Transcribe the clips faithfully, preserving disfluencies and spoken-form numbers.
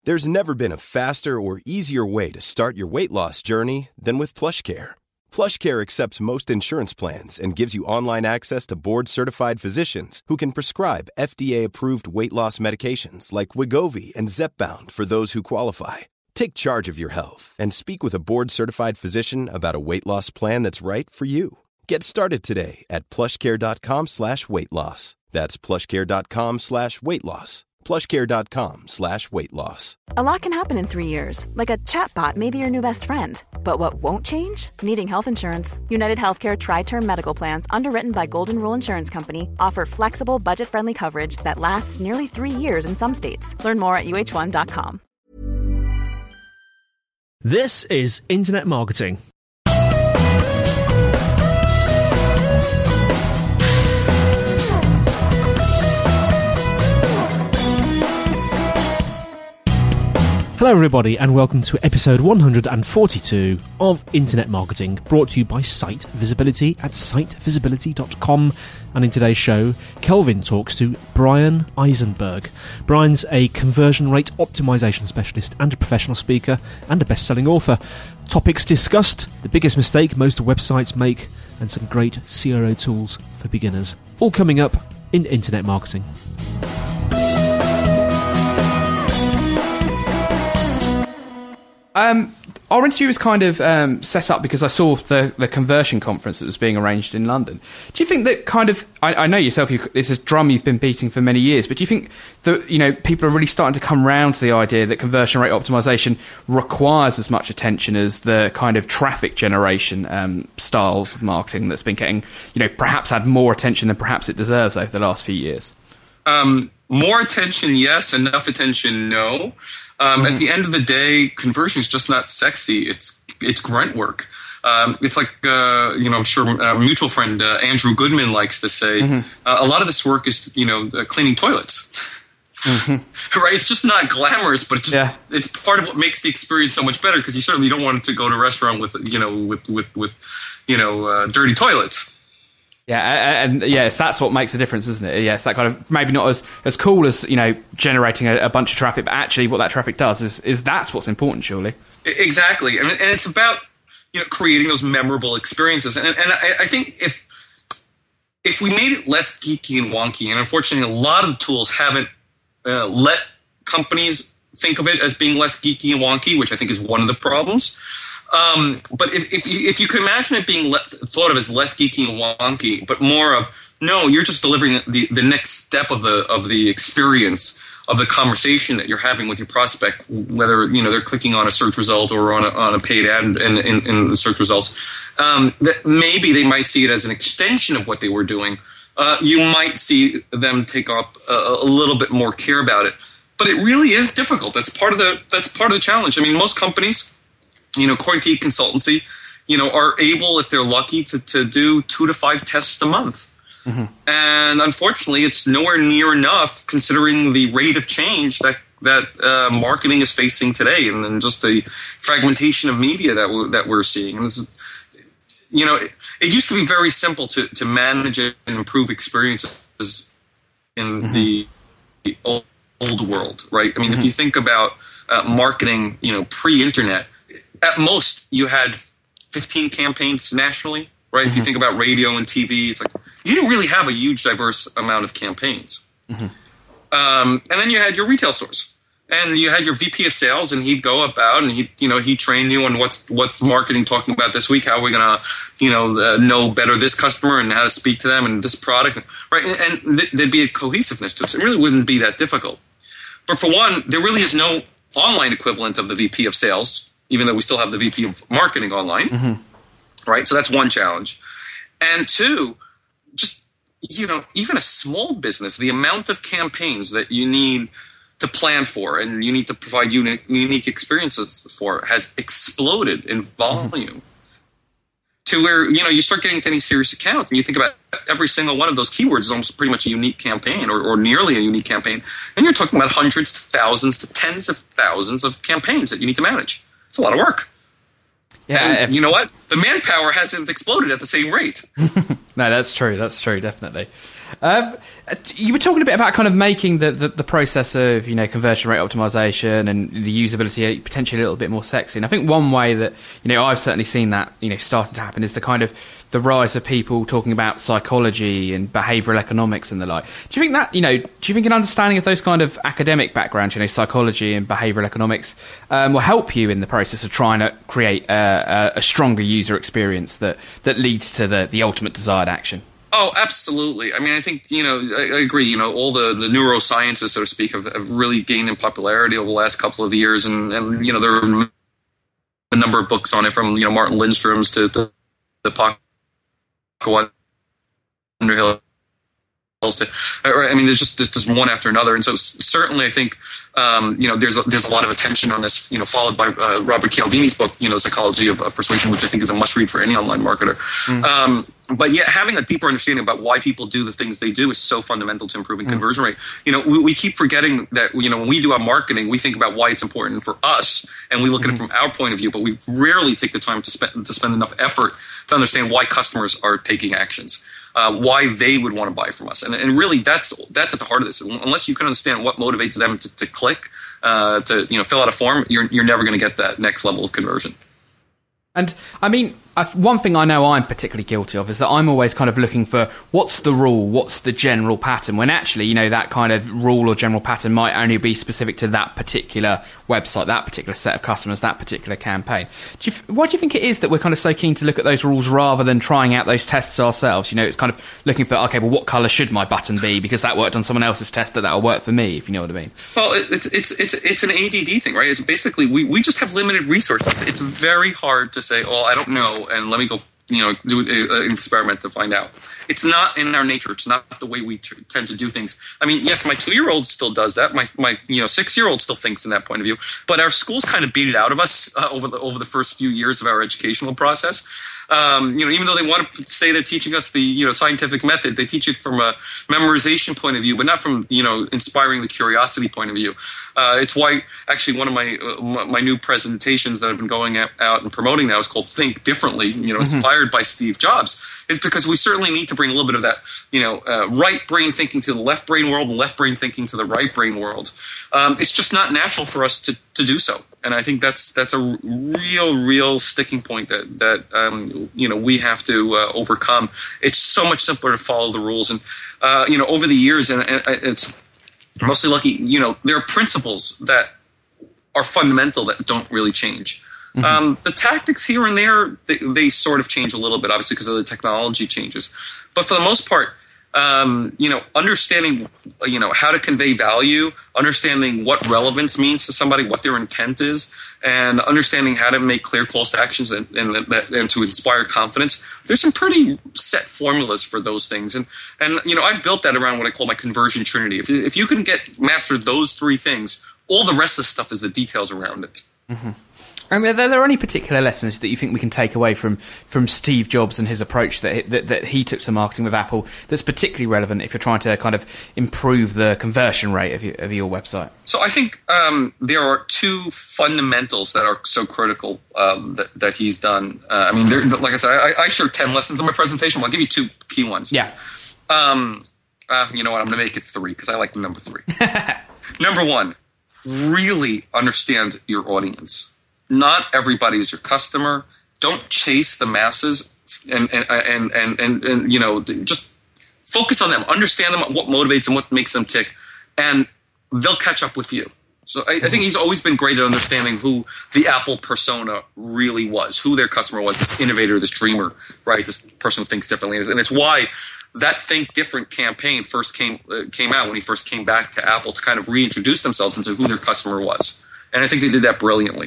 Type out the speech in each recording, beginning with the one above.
There's never been a faster or easier way to start your weight loss journey than with PlushCare. PlushCare accepts most insurance plans and gives you online access to board-certified physicians who can prescribe F D A-approved weight loss medications like Wegovy and Zepbound for those who qualify. Take charge of your health and speak with a board-certified physician about a weight loss plan that's right for you. Get started today at plushcare.com slash weight loss. That's plushcare.com slash weight loss. plushcare.com slash weight loss. A lot can happen in three years, like a chatbot may be your new best friend. But what won't change? Needing health insurance. United Healthcare Tri-Term Medical Plans, underwritten by Golden Rule Insurance Company, offer flexible, budget-friendly coverage that lasts nearly three years in some states. Learn more at U H one dot com. This is Internet Marketing. Hello everybody and welcome to episode one hundred forty-two of Internet Marketing, brought to you by Site Visibility at site visibility dot com. And in today's show, Kelvin talks to Brian Eisenberg. Brian's a conversion rate optimization specialist and a professional speaker and a best-selling author. Topics discussed: the biggest mistake most websites make and some great C R O tools for beginners. All coming up in Internet Marketing. Um, our interview was kind of um, set up because I saw the, the conversion conference that was being arranged in London. Do you think that kind of, I, I know yourself, you, it's a drum you've been beating for many years, but do you think that, you know, people are really starting to come round to the idea that conversion rate optimization requires as much attention as the kind of traffic generation um, styles of marketing that's been getting, you know, perhaps had more attention than perhaps it deserves over the last few years? Um, more attention, yes. Enough attention, no. Um, mm-hmm. At the end of the day, conversion is just not sexy. It's it's grunt work. Um, it's like, uh, you know, I'm sure a mutual friend, uh, Andrew Goodman, likes to say, mm-hmm. uh, a lot of this work is, you know, uh, cleaning toilets. Mm-hmm. Right? It's just not glamorous, but it's just, yeah. it's part of what makes the experience so much better, because you certainly don't want to go to a restaurant with, you know, with, with, with you know, uh, dirty toilets. Yeah, and yes, that's what makes the difference, isn't it? Yes, that kind of maybe not as, as cool as, you know, generating a, a bunch of traffic, but actually what that traffic does is is that's what's important, surely. Exactly, and, and it's about, you know, creating those memorable experiences. And, and I, I think if if we made it less geeky and wonky, and unfortunately a lot of the tools haven't uh, let companies think of it as being less geeky and wonky, which I think is one of the problems. Um, but if, if, you, if you could imagine it being le- thought of as less geeky and wonky, but more of, no, you're just delivering the, the next step of the of the experience of the conversation that you're having with your prospect, whether, you know, they're clicking on a search result or on a, on a paid ad in, in, in the search results, um, that maybe they might see it as an extension of what they were doing. Uh, you might see them take up a, a little bit more care about it, but it really is difficult. That's part of the that's part of the challenge. I mean, most companies, you know, according to eConsultancy, you know, are able, if they're lucky, to, to do two to five tests a month. Mm-hmm. And unfortunately, it's nowhere near enough considering the rate of change that that uh, marketing is facing today, and then just the fragmentation of media that we're, that we're seeing. And this is, you know, it, it used to be very simple to, to manage and improve experiences in mm-hmm. the, the old, old world, right? I mean, mm-hmm. if you think about uh, marketing, you know, pre-internet, at most, you had fifteen campaigns nationally, right? Mm-hmm. If you think about radio and T V, it's like you didn't really have a huge, diverse amount of campaigns. Mm-hmm. Um, and then you had your retail stores, and you had your V P of sales, and he'd go about and he, you know, he'd train you on what's what's marketing talking about this week, how we're gonna, you know, uh, know better this customer and how to speak to them and this product, right? And, and th- there'd be a cohesiveness to it. So it really wouldn't be that difficult. But for one, there really is no online equivalent of the V P of sales, even though we still have the V P of marketing online, mm-hmm. right? So that's one challenge. And two, just, you know, even a small business, the amount of campaigns that you need to plan for and you need to provide unique, unique experiences for has exploded in volume mm-hmm. to where, you know, you start getting to any serious account and you think about every single one of those keywords is almost pretty much a unique campaign or, or nearly a unique campaign. And you're talking about hundreds to thousands to tens of thousands of campaigns that you need to manage. It's a lot of work. Yeah, if, you know what? The manpower hasn't exploded at the same rate. No, that's true. That's true, definitely. Um, you were talking a bit about kind of making the, the, the process of, you know, conversion rate optimization and the usability potentially a little bit more sexy. And I think one way that, you know, I've certainly seen that, you know, starting to happen is the kind of the rise of people talking about psychology and behavioral economics and the like. Do you think that, you know, do you think an understanding of those kind of academic backgrounds, you know, psychology and behavioral economics, um, will help you in the process of trying to create a, a, a stronger user experience that, that leads to the, the ultimate desired action? Oh, absolutely. I mean, I think, you know, I, I agree. You know, all the, the neurosciences, so to speak, have, have really gained in popularity over the last couple of years. And, and, you know, there are a number of books on it, from, you know, Martin Lindstrom's to the, the Paco Underhill. To, I mean, there's just, there's just one after another. And so certainly I think, um, you know, there's a, there's a lot of attention on this, you know, followed by uh, Robert Cialdini's book, you know, Psychology of, of Persuasion, which I think is a must read for any online marketer. Mm. Um, but yeah, having a deeper understanding about why people do the things they do is so fundamental to improving mm. conversion rate. You know, we, we keep forgetting that, you know, when we do our marketing, we think about why it's important for us and we look mm. at it from our point of view, but we rarely take the time to spend, to spend enough effort to understand why customers are taking actions. Uh, why they would want to buy from us. And, and really, that's that's at the heart of this. Unless you can understand what motivates them to, to click, uh, to you know fill out a form, you're you're never going to get that next level of conversion. And I mean, I've, one thing I know I'm particularly guilty of is that I'm always kind of looking for what's the rule, what's the general pattern, when actually, you know, that kind of rule or general pattern might only be specific to that particular website, that particular set of customers, that particular campaign. Do you, why do you think it is that we're kind of so keen to look at those rules rather than trying out those tests ourselves? You know, it's kind of looking for, okay, well, what colour should my button be? Because that worked on someone else's test, that that'll work for me, if you know what I mean. Well, it's it's it's it's an A D D thing, right? It's basically, we, we just have limited resources. It's very hard to say, oh, I don't know, and let me go, you know, do an experiment to find out. It's not in our nature. It's not the way we t- tend to do things. I mean, yes, my two-year-old still does that. My, my you know, six-year-old still thinks in that point of view. But our schools kind of beat it out of us uh, over the over the first few years of our educational process. Um, you know, even though they want to say they're teaching us the you know scientific method, they teach it from a memorization point of view, but not from you know inspiring the curiosity point of view. Uh, it's why actually one of my uh, my new presentations that I've been going out and promoting now is called "Think Differently." You know, mm-hmm. inspired by Steve Jobs, is because we certainly need to bring a little bit of that you know uh, right brain thinking to the left brain world and left brain thinking to the right brain world. Um, it's just not natural for us to to do so. And I think that's that's a real, real sticking point that that um, you know we have to uh, overcome. It's so much simpler to follow the rules, and uh, you know over the years, and, and it's mostly lucky. You know there are principles that are fundamental that don't really change. Mm-hmm. Um, the tactics here and there they, they sort of change a little bit, obviously because of the technology changes. But for the most part, Um, you know, understanding, you know, how to convey value, understanding what relevance means to somebody, what their intent is, and understanding how to make clear calls to actions and, and, and to inspire confidence. There's some pretty set formulas for those things. And, and you know, I've built that around what I call my conversion trinity. If you, if you can get master those three things, all the rest of the stuff is the details around it. Mm-hmm. I mean, are there any particular lessons that you think we can take away from, from Steve Jobs and his approach that, that that he took to marketing with Apple that's particularly relevant if you're trying to kind of improve the conversion rate of your, of your website? So I think um, there are two fundamentals that are so critical um, that, that he's done. Uh, I mean, like I said, I, I share ten lessons in my presentation. Well, I'll give you two key ones. Yeah. Um, uh, you know what? I'm going to make it three because I like the number three. Number one, really understand your audience. Not everybody is your customer. Don't chase the masses, and and and and and, and you know, just focus on them. Understand them, what motivates them, what makes them tick, and they'll catch up with you. So I, I think he's always been great at understanding who the Apple persona really was, who their customer was, this innovator, this dreamer, right? This person who thinks differently, and it's why that Think Different campaign first came uh, came out when he first came back to Apple to kind of reintroduce themselves into who their customer was, and I think they did that brilliantly.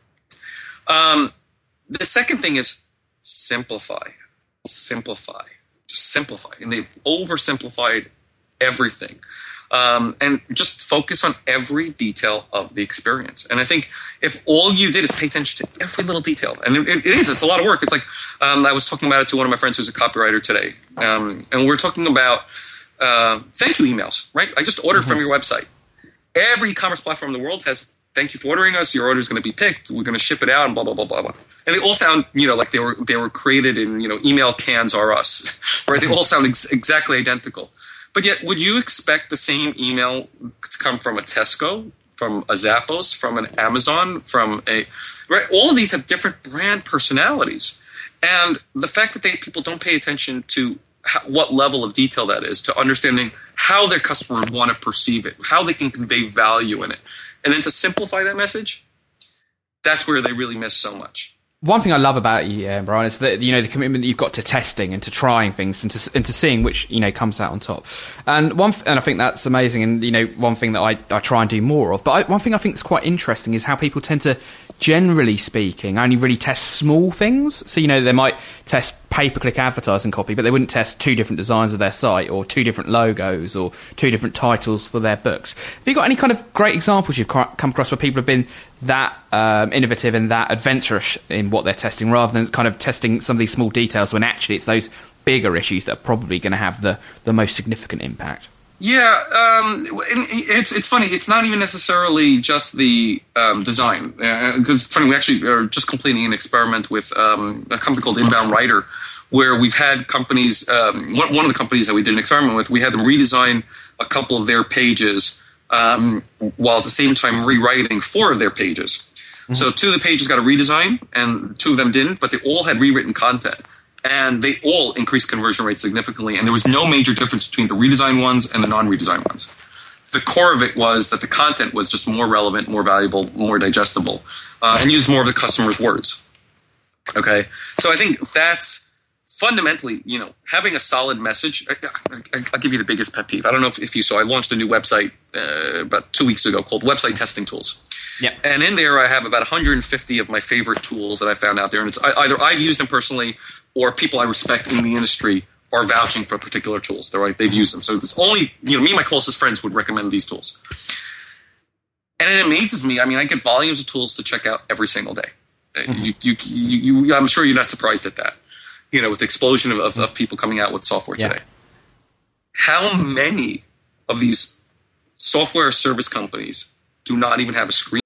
Um, the second thing is simplify, simplify, just simplify. And they've oversimplified everything. Um, and just focus on every detail of the experience. And I think if all you did is pay attention to every little detail, and it, it is, it's a lot of work. It's like, um, I was talking about it to one of my friends who's a copywriter today. Um, and we're talking about, uh, thank you emails, right? I just ordered mm-hmm. from your website. Every e-commerce platform in the world has thank you for ordering us. Your order is going to be picked. We're going to ship it out, and blah blah blah blah blah. And they all sound, you know, like they were they were created in you know email cans are us, right? They all sound ex- exactly identical. But yet, would you expect the same email to come from a Tesco, from a Zappos, from an Amazon, from a right? All of these have different brand personalities, and the fact that they people don't pay attention to how, what level of detail that is, to understanding how their customer would want to perceive it, how they can convey value in it, and then to simplify that message, that's where they really miss so much. One thing I love about you, uh, Brian, is that, you know, the commitment that you've got to testing and to trying things and to, and to seeing which, you know, comes out on top. And one, and I think that's amazing. And, you know, one thing that I, I try and do more of. But I, one thing I think is quite interesting is how people tend to, generally speaking, only really test small things. So, you know, they might test pay-per-click advertising copy, but they wouldn't test two different designs of their site or two different logos or two different titles for their books. Have you got any kind of great examples you've come across where people have been that um, innovative and that adventurous in what they're testing, rather than kind of testing some of these small details when actually it's those bigger issues that are probably going to have the, the most significant impact? Yeah, um, it's it's funny. It's not even necessarily just the um, design. Because uh, funny, we actually are just completing an experiment with um, a company called Inbound Writer, where we've had companies. Um, one, one of the companies that we did an experiment with, we had them redesign a couple of their pages um, while at the same time rewriting four of their pages. Mm-hmm. So two of the pages got a redesign, and two of them didn't, but they all had rewritten content. And they all increased conversion rates significantly, and there was no major difference between the redesigned ones and the non-redesigned ones. The core of it was that the content was just more relevant, more valuable, more digestible, uh, and used more of the customer's words. Okay? So I think that's fundamentally, you know, having a solid message. I, I, I'll give you the biggest pet peeve. I don't know if, if you saw, I launched a new website uh, about two weeks ago called Website Testing Tools. Yeah. And in there, I have about one hundred fifty of my favorite tools that I found out there. And it's either I've used them personally or people I respect in the industry are vouching for particular tools. They're right, they've used them. So it's only, you know, me and my closest friends would recommend these tools. And it amazes me. I mean, I get volumes of tools to check out every single day. Mm-hmm. You, you, you, you, I'm sure you're not surprised at that, you know, with the explosion of, of, of people coming out with software yeah. today. How many of these software service companies do not even have a screen?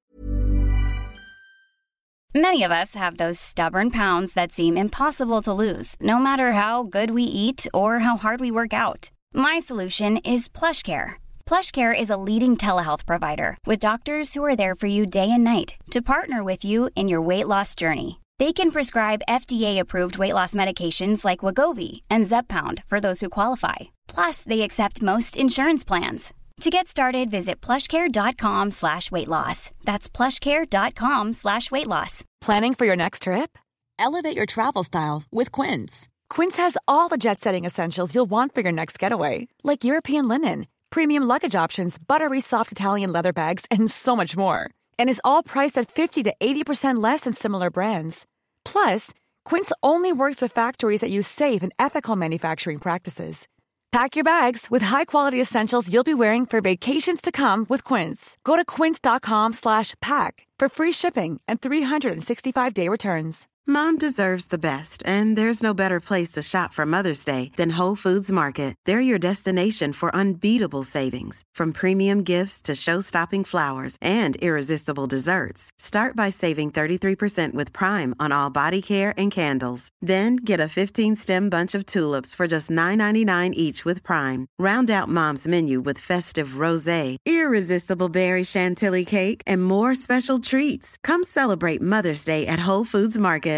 Many of us have those stubborn pounds that seem impossible to lose, no matter how good we eat or how hard we work out. My solution is PlushCare. PlushCare is a leading telehealth provider with doctors who are there for you day and night to partner with you in your weight loss journey. They can prescribe F D A-approved weight loss medications like Wegovy and Zepbound for those who qualify. Plus, they accept most insurance plans. To get started, visit plushcare.com slash weight loss. That's plushcare.com slash weight loss. Planning for your next trip? Elevate your travel style with Quince. Quince has all the jet-setting essentials you'll want for your next getaway, like European linen, premium luggage options, buttery soft Italian leather bags, and so much more. And is all priced at fifty to eighty percent less than similar brands. Plus, Quince only works with factories that use safe and ethical manufacturing practices. Pack your bags with high-quality essentials you'll be wearing for vacations to come with Quince. Go to quince.com slash pack for free shipping and three sixty-five day returns. Mom deserves the best, and there's no better place to shop for Mother's Day than Whole Foods Market. They're your destination for unbeatable savings, from premium gifts to show-stopping flowers and irresistible desserts. Start by saving thirty-three percent with Prime on all body care and candles. Then get a fifteen-stem bunch of tulips for just nine ninety-nine each with Prime. Round out Mom's menu with festive rosé, irresistible berry chantilly cake, and more special treats. Come celebrate Mother's Day at Whole Foods Market.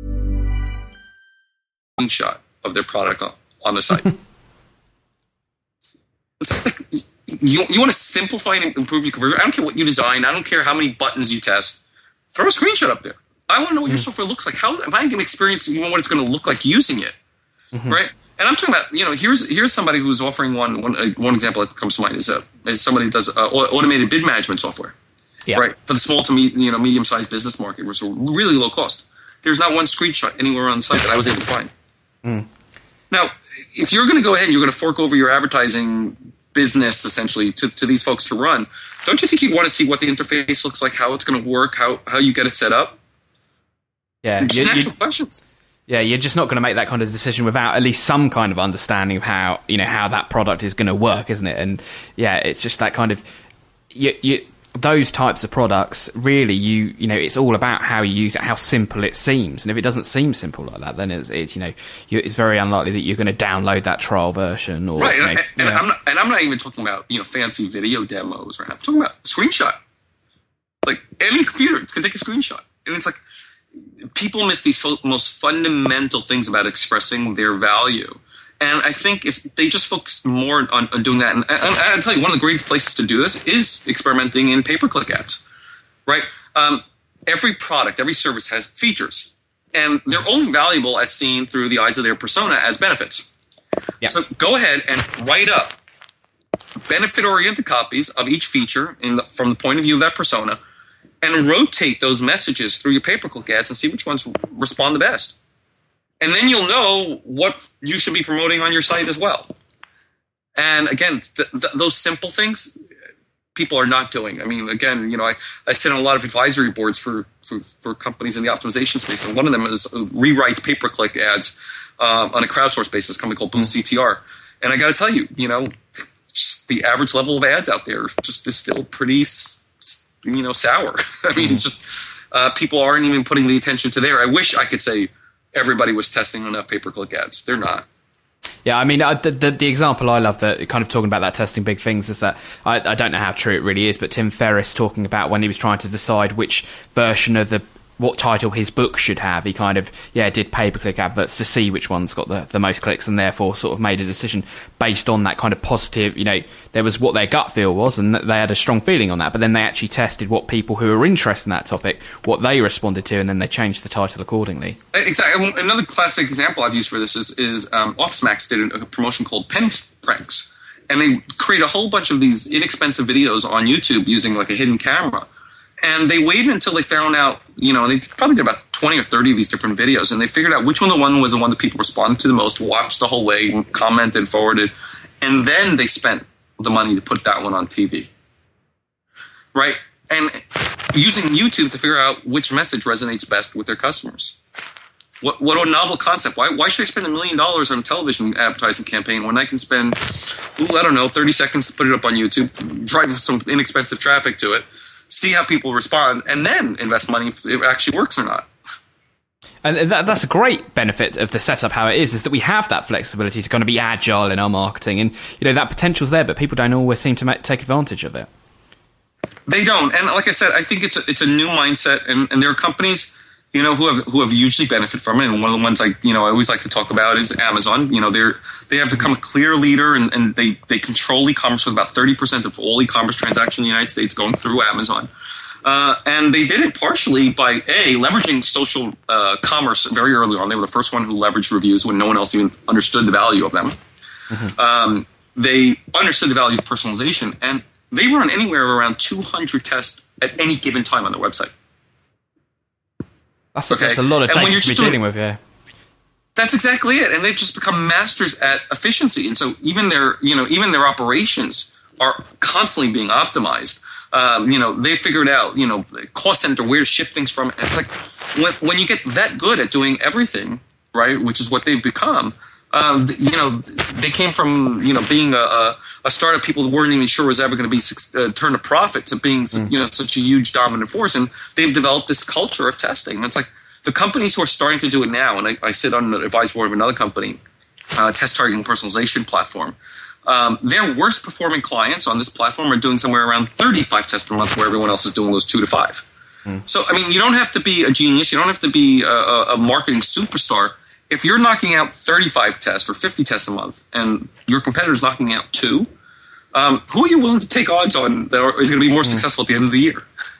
Screenshot of their product on, on the site. It's like, you, you want to simplify and improve your conversion? I don't care what you design. I don't care how many buttons you test. Throw a screenshot up there. I want to know what mm-hmm. your software looks like. How am I going to experience what it's going to look like using it? Mm-hmm. Right? And I'm talking about, you know, here's here's somebody who's offering one one, uh, one example that comes to mind is, a, is somebody who does uh, automated bid management software. Yeah. Right? For the small to me, you know, medium-sized business market, which is really low cost. There's not one screenshot anywhere on the site that I was able to find. Mm. Now, if you're going to go ahead and you're going to fork over your advertising business, essentially, to, to these folks to run, don't you think you'd want to see what the interface looks like, how it's going to work, how, how you get it set up? Yeah. Just natural questions. Yeah, you're just not going to make that kind of decision without at least some kind of understanding of how, you know, how that product is going to work, isn't it? And yeah, it's just that kind of... you. you those types of products, really, you you know, it's all about how you use it, how simple it seems. And if it doesn't seem simple like that, then it's, it's you know, you, it's very unlikely that you're going to download that trial version. Or, right, you know, and, and, yeah. I'm not, and I'm not even talking about, you know, fancy video demos. Or I'm talking about a screenshot. Like, any computer can take a screenshot. And it's like, people miss these fo- most fundamental things about expressing their value. And I think if they just focused more on, on doing that, and, and, and I'll tell you, one of the greatest places to do this is experimenting in pay-per-click ads, right? Um, every product, every service has features, and they're only valuable as seen through the eyes of their persona as benefits. Yeah. So go ahead and write up benefit-oriented copies of each feature in the, from the point of view of that persona, and rotate those messages through your pay-per-click ads and see which ones respond the best. And then you'll know what you should be promoting on your site as well. And again, th- th- those simple things, people are not doing. I mean, again, you know, I, I sit on a lot of advisory boards for, for, for companies in the optimization space. And one of them is uh, rewrite pay-per-click ads um, on a crowdsourced basis, a company called Boost C T R. And I got to tell you, you know, just the average level of ads out there just is still pretty, you know, sour. I mean, it's just uh, people aren't even putting the attention to there. I wish I could say everybody was testing enough pay-per-click ads. They're not. Yeah, I mean, uh, the, the the example I love, that kind of talking about that testing big things, is that I, I don't know how true it really is, but Tim Ferriss talking about when he was trying to decide which version of the what title his book should have, he kind of yeah did pay-per-click adverts to see which one's got the, the most clicks, and therefore sort of made a decision based on that kind of positive, you know, there was what their gut feel was, and they had a strong feeling on that, but then they actually tested what people who were interested in that topic, what they responded to, and then they changed the title accordingly. Exactly. Another classic example I've used for this is, is um, OfficeMax did a promotion called Penny Pranks, and they create a whole bunch of these inexpensive videos on YouTube using like a hidden camera. And they waited until they found out, you know, they probably did about twenty or thirty of these different videos, and they figured out which one the one was the one that people responded to the most, watched the whole way, commented, forwarded, and then they spent the money to put that one on T V. Right? And using YouTube to figure out which message resonates best with their customers. What what a novel concept. Why why should I spend a million dollars on a television advertising campaign when I can spend, ooh, I don't know, thirty seconds to put it up on YouTube, drive some inexpensive traffic to it, see how people respond, and then invest money if it actually works or not. And that, that's a great benefit of the setup, how it is, is that we have that flexibility to kind of be agile in our marketing. And, you know, that potential's there, but people don't always seem to make, take advantage of it. They don't. And like I said, I think it's a, it's a new mindset. And, and there are companies, you know, who have who have hugely benefited from it. And one of the ones I, you know, I always like to talk about is Amazon. You know, they're they have become a clear leader, and, and they, they control e-commerce with about thirty percent of all e-commerce transactions in the United States going through Amazon. Uh, and they did it partially by, A, leveraging social uh, commerce very early on. They were the first one who leveraged reviews when no one else even understood the value of them. Mm-hmm. Um, they understood the value of personalization, and they run anywhere around two hundred tests at any given time on their website. That's, okay. that's a lot of data to be dealing with, yeah. That's exactly it, and they've just become masters at efficiency. And so even their, you know, even their operations are constantly being optimized. Um, you know, they figured out, you know, the cost center, where to ship things from. And it's like when, when you get that good at doing everything, right, which is what they've become. Um, you know, they came from, you know, being a, a, a startup people weren't even sure was ever going to be uh, turned a profit to being, mm. you know, such a huge dominant force. And they've developed this culture of testing. And it's like the companies who are starting to do it now, and I, I sit on the advisory board of another company, uh, test targeting personalization platform. Um, their worst performing clients on this platform are doing somewhere around thirty-five tests a month, where everyone else is doing those two to five. Mm. So, I mean, you don't have to be a genius. You don't have to be a, a marketing superstar. If you're knocking out thirty-five tests or fifty tests a month, and your competitor's knocking out two, um, who are you willing to take odds on that is going to be more successful at the end of the year?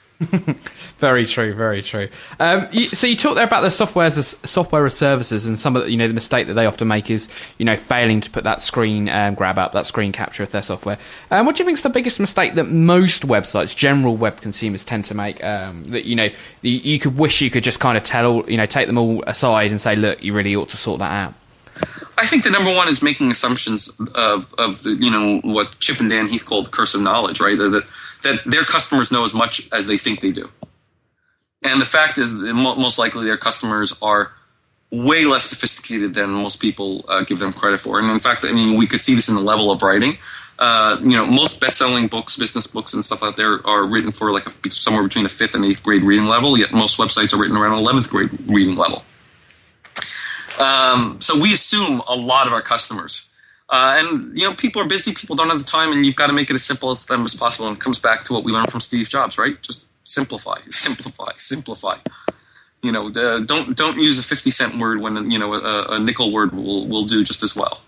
Very true, very true. Um, you, so you talked there about the software as software as services, and some of the, you know, the mistake that they often make is, you know, failing to put that screen um, grab up, that screen capture of their software. Um, what do you think is the biggest mistake that most websites, general web consumers, tend to make? Um, that, you know, you, you could wish you could just kind of tell, you know, take them all aside and say, look, you really ought to sort that out. I think the number one is making assumptions of, of the, you know, what Chip and Dan Heath called the curse of knowledge, right? That that their customers know as much as they think they do. And the fact is that most likely their customers are way less sophisticated than most people uh, give them credit for. And in fact, I mean, we could see this in the level of writing. Uh, you know, most best-selling books, business books and stuff out there are written for like a, somewhere between a fifth and eighth grade reading level, yet most websites are written around an eleventh grade reading level. Um, so we assume a lot of our customers. Uh, and, you know, people are busy, people don't have the time, and you've got to make it as simple as them as possible. And it comes back to what we learned from Steve Jobs, right? Just simplify, simplify, simplify. You know, the, don't don't use a fifty cent word when, you know, a, a nickel word will, will do just as well.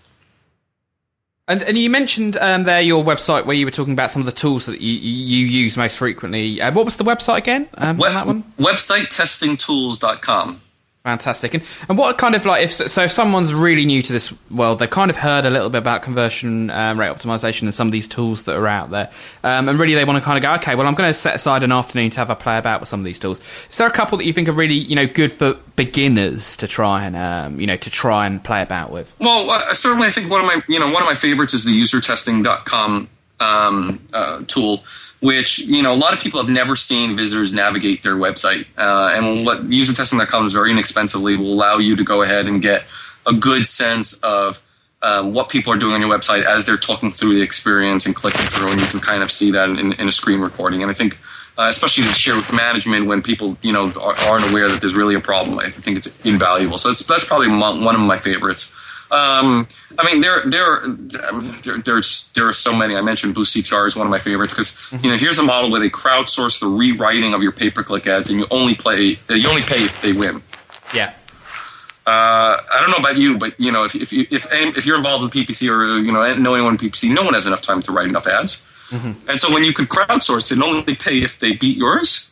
And, and you mentioned um, there your website where you were talking about some of the tools that you, you use most frequently. Uh, what was the website again um, Web, on that one? website testing tools dot com. Fantastic. And and what kind of like, if so if someone's really new to this world, they've kind of heard a little bit about conversion um, rate optimization and some of these tools that are out there. Um, and really they want to kind of go, okay, well, I'm going to set aside an afternoon to have a play about with some of these tools. Is there a couple that you think are really, you know, good for beginners to try and, um, you know, to try and play about with? Well, uh, certainly I think one of my, you know, one of my favorites is the user testing dot com um, uh, tool, which, you know, a lot of people have never seen visitors navigate their website. Uh, and what user testing dot com is very inexpensively will allow you to go ahead and get a good sense of uh, what people are doing on your website as they're talking through the experience and clicking through, and you can kind of see that in, in a screen recording. And I think, uh, especially to share with management when people, you know, aren't aware that there's really a problem, I think it's invaluable. So it's, that's probably one of my favorites. Um, I mean, there, there, there, there's, there are so many. I mentioned Boost C T R is one of my favorites because, mm-hmm. you know, here's a model where they crowdsource the rewriting of your pay-per-click ads, and you only play, you only pay if they win. Yeah. Uh, I don't know about you, but you know, if if you, if if you're involved in P P C or you know know anyone in P P C, no one has enough time to write enough ads, mm-hmm. and so when you could crowdsource it and only pay if they beat yours.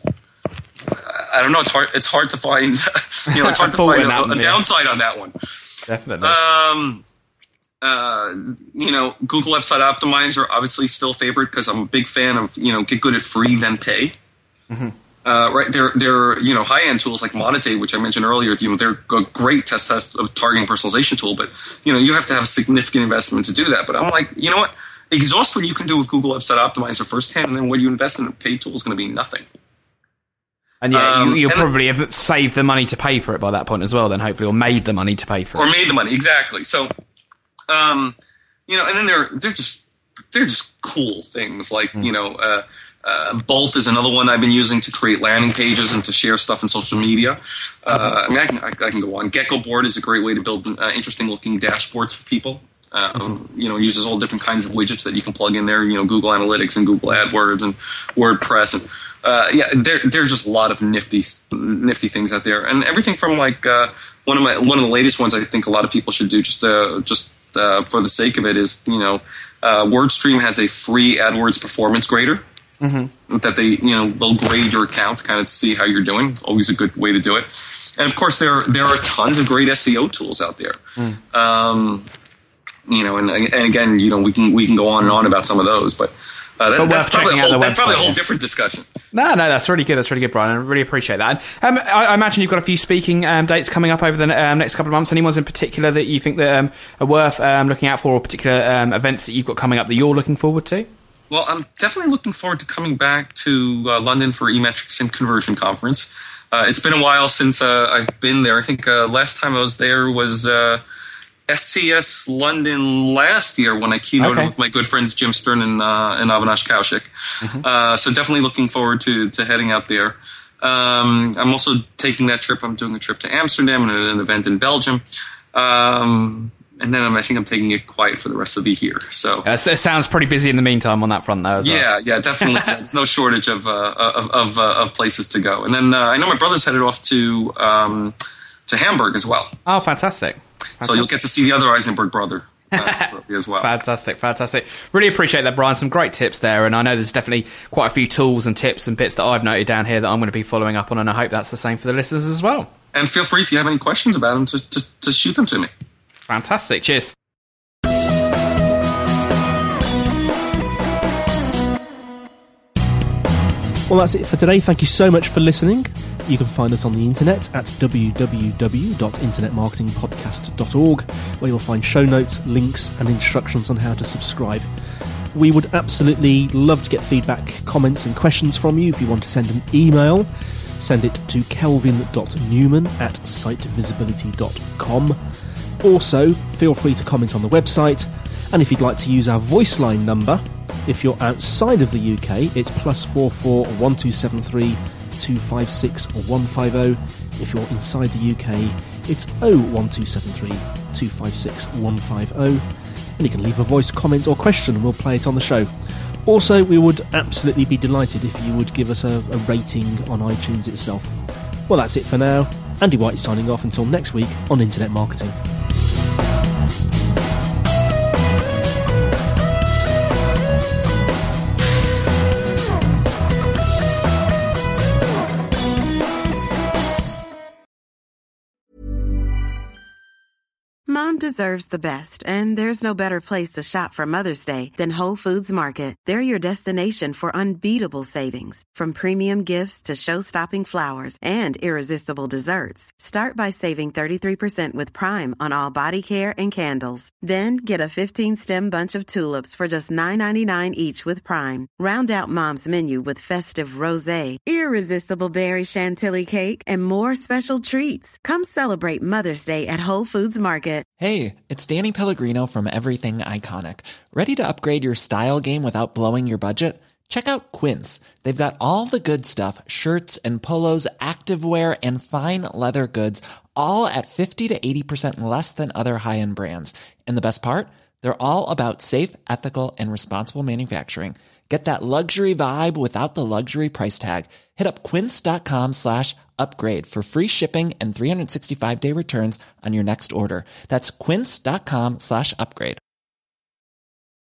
I don't know. It's hard. It's hard to find. You know, it's hard to find a, a downside on that one. Definitely. Um, uh, you know, Google Website Optimizer obviously still favorite because I'm a big fan of, you know, get good at free then pay. Mm-hmm. Uh, right, there, there, you know, high end tools like Monetate, which I mentioned earlier. You know, they're a great test test of targeting personalization tool, but you know, you have to have a significant investment to do that. But I'm like, you know what? Exhaust what you can do with Google Website Optimizer firsthand, and then what you invest in a paid tool is going to be nothing. And yeah, um, you, you'll and probably have saved the money to pay for it by that point as well, then hopefully, or made the money to pay for it. Or made the money, exactly. So, um, you know, and then they're they're just they're just cool things like mm. you know, uh, uh, Bolt is another one I've been using to create landing pages and to share stuff in social media. Uh, I mean, I can I, I can go on. Gecko Board is a great way to build uh, interesting looking dashboards for people. Uh, mm-hmm. You know, uses all different kinds of widgets that you can plug in there. You know, Google Analytics and Google AdWords and WordPress and. Uh, yeah, there, there's just a lot of nifty, nifty things out there, and everything from like uh, one of my one of the latest ones I think a lot of people should do just uh, just uh, for the sake of it is you know uh, WordStream has a free AdWords performance grader mm-hmm. that they you know they'll grade your account kind of to see how you're doing. Always a good way to do it, and of course there there are tons of great S E O tools out there. Mm. Um, you know, and, and again, you know, we can we can go on and on about some of those, but. Uh, that, that's, probably whole, that's probably a whole different discussion. No, no, that's really good. That's really good, Brian. I really appreciate that. Um, I, I imagine you've got a few speaking um, dates coming up over the um, next couple of months. Any ones in particular that you think that um, are worth um, looking out for, or particular um, events that you've got coming up that you're looking forward to? Well, I'm definitely looking forward to coming back to uh, London for eMetrics and Conversion Conference. Uh, it's been a while since uh, I've been there. I think uh, last time I was there was... Uh, S C S London last year when I keynoted okay. with my good friends Jim Stern and, uh, and Avinash Kaushik. Mm-hmm. Uh, so definitely looking forward to, to heading out there. Um, I'm also taking that trip. I'm doing a trip to Amsterdam and an event in Belgium. Um, and then I'm, I think I'm taking it quiet for the rest of the year. So uh, it sounds pretty busy in the meantime on that front, though. As yeah, well. yeah, definitely. There's no shortage of uh, of of, uh, of places to go. And then uh, I know my brother's headed off to um, to Hamburg as well. Oh, fantastic. So you'll get to see the other Eisenberg brother uh, as well. Fantastic, fantastic. Really appreciate that, Brian. Some great tips there, and I know there's definitely quite a few tools and tips and bits that I've noted down here that I'm going to be following up on, and I hope that's the same for the listeners as well. And feel free, if you have any questions about them, to, to, to shoot them to me. Fantastic. Cheers. Well, that's it for today. Thank you so much for listening. You can find us on the internet at w w w dot internet marketing podcast dot org, where you'll find show notes, links, and instructions on how to subscribe. We would absolutely love to get feedback, comments, and questions from you. If you want to send an email, send it to kelvin dot newman at site visibility dot com. Also, feel free to comment on the website, And if you'd like to use our voice line number, if you're outside of the U K, it's plus four four one two seven three two five six one five zero. If you're inside the U K, it's oh one two seven three two five six one five zero. And you can leave a voice comment or question and we'll play it on the show. Also, we would absolutely be delighted if you would give us a, a rating on iTunes itself. Well, that's it for now. Andy White signing off until next week on Internet Marketing. Mom deserves the best, and there's no better place to shop for Mother's Day than Whole Foods Market. They're your destination for unbeatable savings, from premium gifts to show-stopping flowers and irresistible desserts. Start by saving thirty-three percent with Prime on all body care and candles. Then get a fifteen-stem bunch of tulips for just nine ninety-nine each with Prime. Round out Mom's menu with festive rosé, irresistible berry chantilly cake, and more special treats. Come celebrate Mother's Day at Whole Foods Market. Hey, it's Danny Pellegrino from Everything Iconic. Ready to upgrade your style game without blowing your budget? Check out Quince. They've got all the good stuff, shirts and polos, activewear, and fine leather goods, all at fifty to eighty percent less than other high-end brands. And the best part? They're all about safe, ethical, and responsible manufacturing. Get that luxury vibe without the luxury price tag. Hit up quince.com slash upgrade for free shipping and three sixty-five day returns on your next order. That's quince.com slash upgrade.